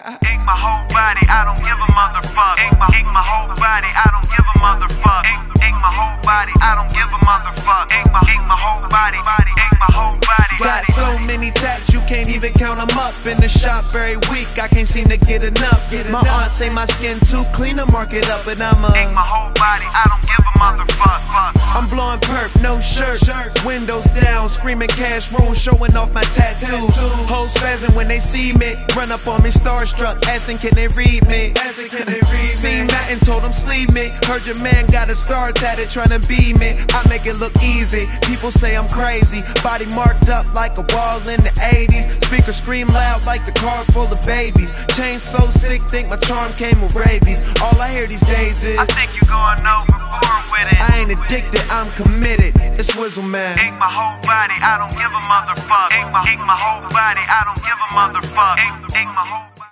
Ink my whole body, I don't give a motherfuck. Ink my whole body, I don't give a motherfuck. Ink my whole body, I don't give a motherfuck. Ink my whole body, ink my whole body. Got so many tats, you can't even count them up. In the shop every week, I can't seem to get enough. My aunt say my skin too clean to mark it up, but I'm Ink my whole body, I don't give a motherfuck. I'm blowing perp, no shirt, windows down, screaming cash room, showing off my tattoos. Hoes spazzing when they see me, run up on me starstruck, asking can they read me. Seen nothing, told them sleeve me. Heard your man got a star tatted trying to be me. I make it look easy, people say I'm crazy. Body marked up like a wall in the 80s. Speakers scream loud like the car full of babies. Chain so sick, think my charm came with rabies. All I hear these days is I think you going overboard with it. I ain't addicted, I'm committed. It's Swizzle Man. Ink my whole body, I don't give a motherfuck. Ink my whole body, I don't give a motherfuck. Ink my whole